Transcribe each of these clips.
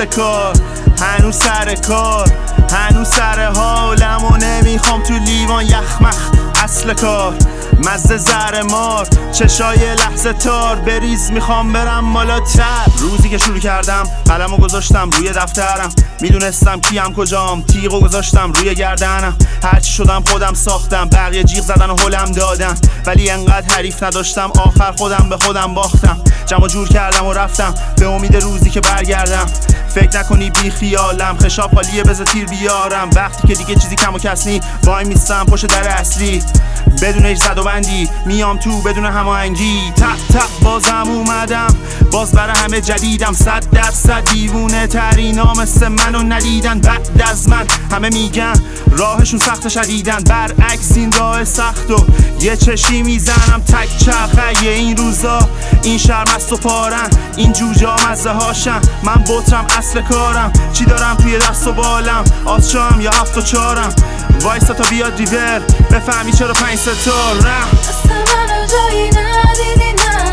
کار، هنوز سر کار، هنوز سر حالم و نمیخوام تو لیوان یخمخ. اصل کار مزه زهر مار، چشای لحظه تار بریز میخوام برم مالاتر. روزی که شروع کردم قلمو گذاشتم روی دفترم، میدونستم کیم کجام، تیغو گذاشتم روی گردنم. هرچی شدم خودم ساختم، بقیه جیغ زدن و هلم دادن، ولی انقدر حریف نداشتم آخر خودم به خودم باختم. جمع جور کردم و رفتم به امید روزی که برگردم. فکر نکنی بی خیالم، خشاب خالیه بذار تیر بیارم. وقتی که دیگه چیزی کم و کس نی، وای میستم پشت در اصلی بدون هیچ زد و بندی، میام تو بدون هماهنگی. تق بازم اومدم، باز برای همه جدیدم. 100% دیوونه ترینا مثل منو ندیدن. بعد از من همه میگن راهشون سخت شدیدن، برعکس این راه سخت و یه چشی میزنم. تک چرخه این روزا، این شرمست و پارن، این جوجا مزه هاشن. من بطرم اصل کارم، چی دارم توی دست و بالم، آسشام یا 7 و 4م. وایستا تا بیاد ریور بفهمی چرا 5 ستار رم. دست منو جایی ندیدی نه،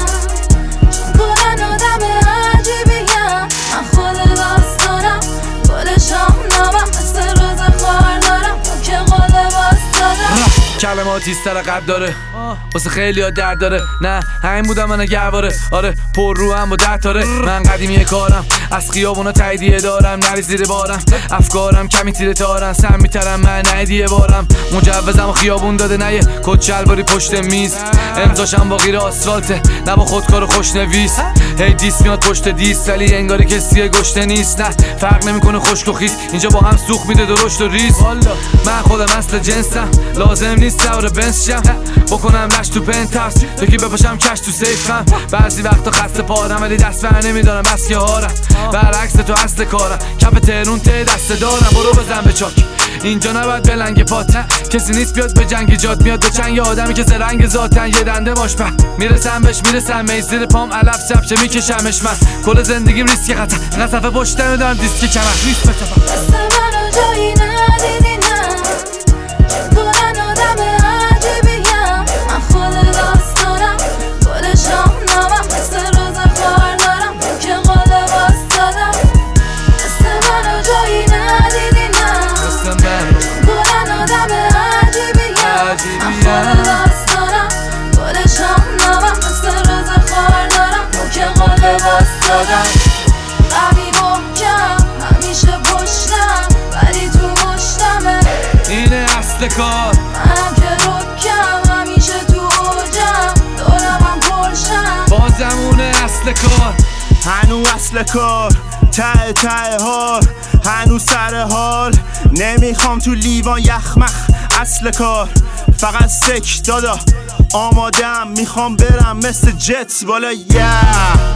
چون کلن آدم عجیبیم. من خود داستانم، گل شاهنامم، مثل روز خوار دارم که قول باستادم. کلماتی سر قد داره، واسه خیلی ها درد داره. نه همین بودم من گهواره، آره پر رو هم با 10 تاره. من قدیمی کارم، از خیابونا تاییدیه دارم، نری زیر بارم. افکارم کمی تیره تارن، سم میترم من ندیه بارم. مجوزم و خیابون داده نه یه کت شلواری پشت میز. امضاشم با غیر آسفالته، نه با خودکار خوشنویس. هی دیس میاد پشت دیس، ولی انگار کسی گشته نیست. نه فرق نمیکنه خشک و خیس، اینجا با هم سوخت میده درشت و ریز. من خودم اصل جنسم، لازم نیست سوار بنز شم، بکنم لش تو پنتاس، یکی بپاشم کش تو سیفم. بعضی وقتا خسته پارم، ولی دست بر نمیدارم بس که هارم. برعکس تو اصل کارم، کف تهرون ته دست دارم. برو بزن به چاک، اینجا نباید بلنگ پات. کسی نیست بیاد به جنگ جات، میاد به چنگ آدمی که زرنگ ذاتن. یه دنده باش به میرسم بهش، میرسم میزیر پام علف چپچه میکشمش. من کل زندگیم ریسک خطر، اینقدر صفحه پشتم دارم دیسک کمر ریسک بچفم. دست منو جایی ندیدی نه، چون کلن آدم عجیبیم. من خود داستانم، گل شاهنامم، مثل روز خوار دارم که قول باستادم. دست منو جایی ندیدی نه، چون کلن آدم عجیبیم. من خود داستانم، گل شاهنامم، مثل روز خوار دارم که قول باستادم. قوی محکم همیشه پشتم، ولی تو مشتمه اینه اصل کار. منم که رکم همیشه تو اوجم، دورم پرشم. بازمونه اصل کار، هنوز اصل کار، ته حال، هنوز سر حال. نمیخوام تو لیوان یخمخ. اصل کار فقط سک دادا، آمادم میخوام برم مثل جت بالا.